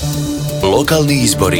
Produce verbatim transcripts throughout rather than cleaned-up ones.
Lokalni izbori.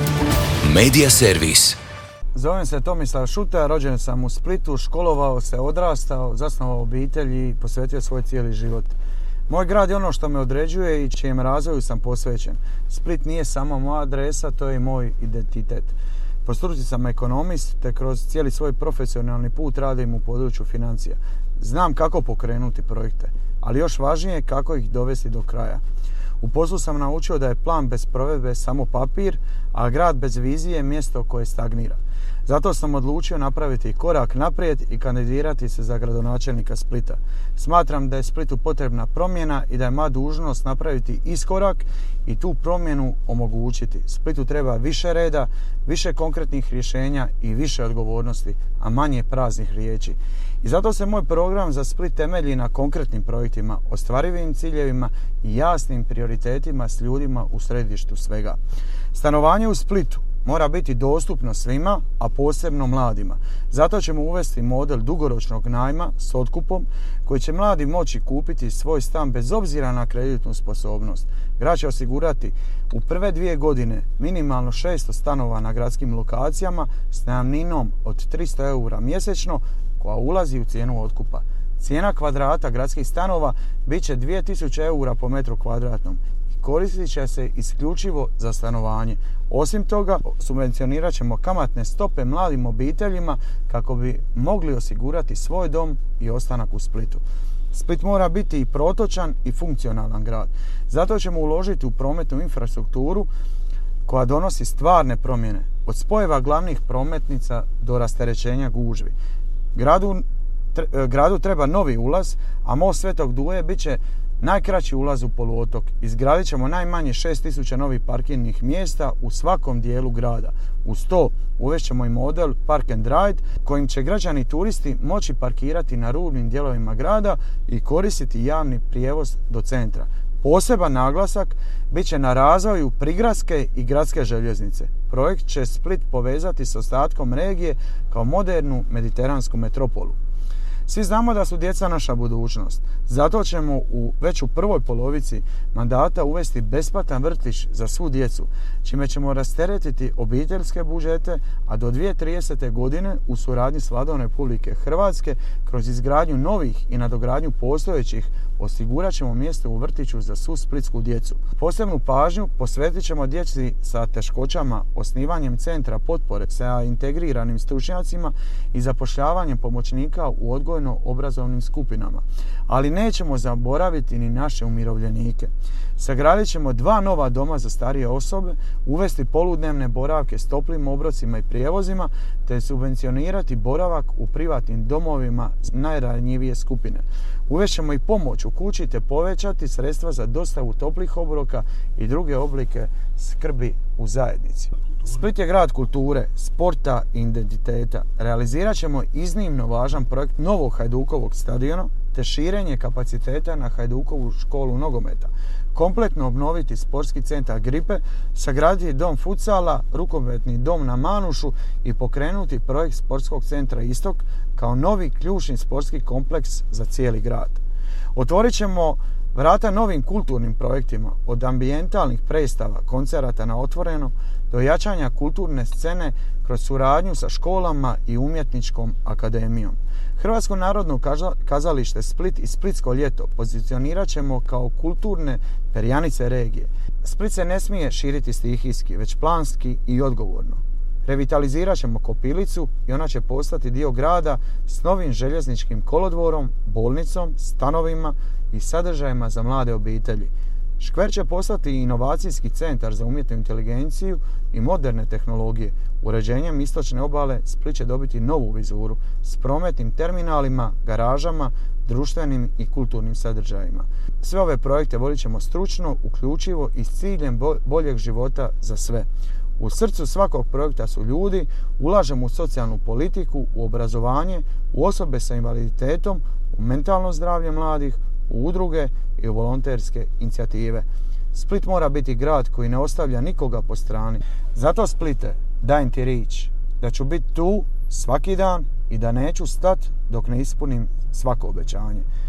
Medija servis. Zovem se Tomislav Šuta, rođen sam u Splitu, školovao se, odrastao, zasnovao obitelj i posvetio svoj cijeli život. Moj grad je ono što me određuje i čijem razvoju sam posvećen. Split nije samo moja adresa, to je i moj identitet. Po struci sam ekonomist, te kroz cijeli svoj profesionalni put radim u području financija. Znam kako pokrenuti projekte, ali još važnije kako ih dovesti do kraja. U poslu sam naučio da je plan bez provedbe samo papir, a grad bez vizije je mjesto koje stagnira. Zato sam odlučio napraviti korak naprijed i kandidirati se za gradonačelnika Splita. Smatram da je Splitu potrebna promjena i da je moja dužnost napraviti iskorak i tu promjenu omogućiti. Splitu treba više reda, više konkretnih rješenja i više odgovornosti, a manje praznih riječi. I zato se moj program za Split temelji na konkretnim projektima, ostvarivim ciljevima i jasnim prioritetima s ljudima u središtu svega. Stanovanje u Splitu mora biti dostupno svima, a posebno mladima. Zato ćemo uvesti model dugoročnog najma s otkupom koji će mladi moći kupiti svoj stan bez obzira na kreditnu sposobnost. Grad će osigurati u prve dvije godine minimalno šesto stanova na gradskim lokacijama s najamninom od tristo eura mjesečno koja ulazi u cijenu otkupa. Cijena kvadrata gradskih stanova bit će dvije tisuće eura po metru kvadratnom. Koristit će se isključivo za stanovanje. Osim toga, subvencionirat ćemo kamatne stope mladim obiteljima kako bi mogli osigurati svoj dom i ostanak u Splitu. Split mora biti i protočan i funkcionalan grad. Zato ćemo uložiti u prometnu infrastrukturu koja donosi stvarne promjene, od spojeva glavnih prometnica do rasterećenja gužvi. Gradu, tre, gradu treba novi ulaz, a most Svetog Duje bit će najkraći ulaz u poluotok. Izgradit ćemo najmanje šest tisuća novih parkirnih mjesta u svakom dijelu grada. Uz to uvest ćemo i model Park and Ride kojim će građani i turisti moći parkirati na rubnim dijelovima grada i koristiti javni prijevoz do centra. Poseban naglasak bit će na razvoju prigradske i gradske željeznice. Projekt će Split povezati s ostatkom regije kao modernu mediteransku metropolu. Svi znamo da su djeca naša budućnost. Zato ćemo u već u prvoj polovici mandata uvesti besplatan vrtić za svu djecu, čime ćemo rasteretiti obiteljske budžete, a do dvije tisuće tridesete. godine u suradnji s Vladom Republike Hrvatske kroz izgradnju novih i nadogradnju postojećih osigurat ćemo mjesto u vrtiću za svu splitsku djecu. Posebnu pažnju posvetit ćemo djeci sa teškoćama osnivanjem centra potpore sa integriranim stručnjacima i zapošljavanjem pomoćnika u odgojno-obrazovnim skupinama. Ali nećemo zaboraviti ni naše umirovljenike. Sagradit ćemo dva nova doma za starije osobe, uvesti poludnevne boravke s toplim obrocima i prijevozima, te subvencionirati boravak u privatnim domovima za najranjivije skupine. Uvešćemo i pomoć u kući te povećati sredstva za dostavu toplih obroka i druge oblike skrbi u zajednici. Split je grad kulture, sporta i identiteta. Realizirat ćemo iznimno važan projekt novog Hajdukovog stadiona te širenje kapaciteta na Hajdukovu školu nogometa. Kompletno obnoviti sportski centar Gripe, sagraditi dom futsala, rukometni dom na Manušu i pokrenuti projekt sportskog centra Istok kao novi ključni sportski kompleks za cijeli grad. Otvorit ćemo vrata novim kulturnim projektima, od ambijentalnih predstava, koncerata na otvoreno do jačanja kulturne scene kroz suradnju sa školama i umjetničkom akademijom. Hrvatsko narodno kazalište Split i Splitsko ljeto pozicionirat ćemo kao kulturne perjanice regije. Split se ne smije širiti stihijski, već planski i odgovorno. Revitalizirat ćemo Kopilicu i ona će postati dio grada s novim željezničkim kolodvorom, bolnicom, stanovima i sadržajima za mlade obitelji. Škver će postati inovacijski centar za umjetnu inteligenciju i moderne tehnologije. Uređenjem istočne obale Split će dobiti novu vizuru s prometnim terminalima, garažama, društvenim i kulturnim sadržajima. Sve ove projekte vodit ćemo stručno, uključivo i s ciljem boljeg života za sve. U srcu svakog projekta su ljudi, ulažemo u socijalnu politiku, u obrazovanje, u osobe sa invaliditetom, u mentalno zdravlje mladih, u udruge i u volonterske inicijative. Split mora biti grad koji ne ostavlja nikoga po strani. Zato Splite, dajem ti riječ da ću biti tu svaki dan i da neću stat dok ne ispunim svako obećanje.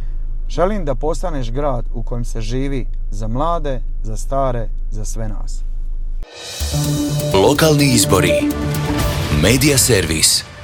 Želim da postaneš grad u kojem se živi za mlade, za stare, za sve nas. Lokalni izbori. Medija servis.